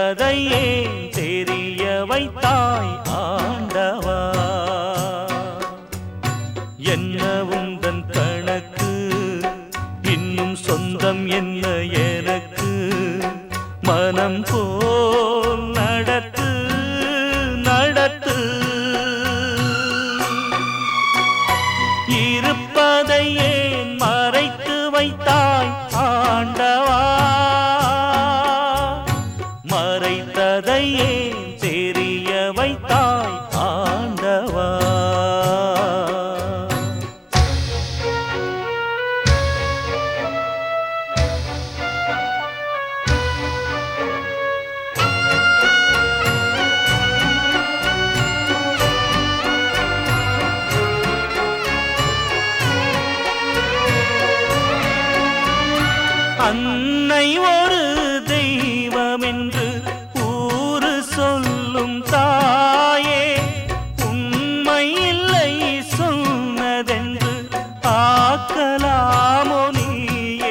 மறைத்ததை ஏன் தெரிய வைத்தாய் ஆண்டவா? என்ன உந்தன் கணக்கு? இன்னும் சொந்தம் என்ன எனக்கு? மனம் போல் நடத்து நடத்து. இருப்பதை ஏன் மறைத்து வைத்தாய் ஆண்டவா? மறைத்ததை ஏன் தெரிய வைத்தாய் ஆண்டவா? அன்னை ஒரு தெய்வம் என்று ஊரு சொல்லும் தாயே, உண்மை இல்லை சொன்னதென்று ஆக்கலாமோ நீயே?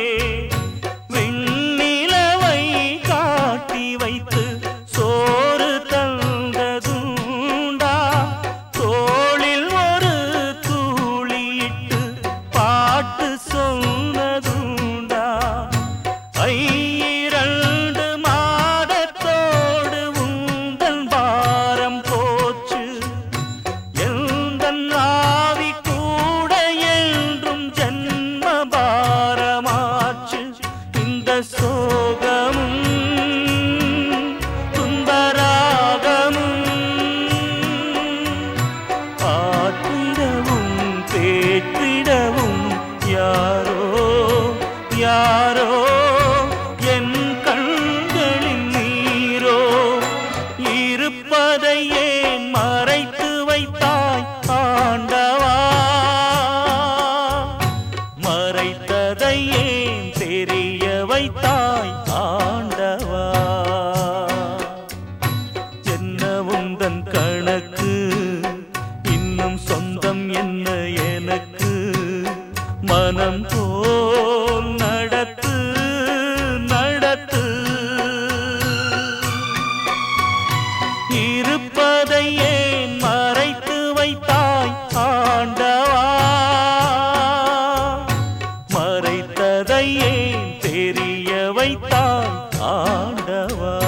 விண்ணிலவை காட்டி வைத்து சோறு தந்ததுண்டா? தோளில் ஒரு தூளியிட்டு பாட்டு சொன்னதுண்டா? 2 மாதத்தோடு உந்தன் பாரம் போச்சு. எந்தன் ஆவி கூட என்றும் ஜன்ம பாரமாச்சு. இந்த சோகமும் துன்பராகமும் ஆற்றிடவும் தேற்றிடவும் யாரோ யாரோ என் கண்களின் நீரோ. இருப்பதை ஏன் மறைத்து வைத்தாய் ஆண்டவா? மறைத்ததை ஏன் தெரிய வைத்தாய் ஆண்டவா? என்ன உந்தன் கணக்கு? இன்னும் சொந்தம் என்ன எனக்கு? மனம் போல் நடத்து நடத்து. இருப்பதை ஏன் மறைத்து வைத்தாய் ஆண்டவா? மறைத்ததை ஏன் தெரிய வைத்தாய் ஆண்டவா?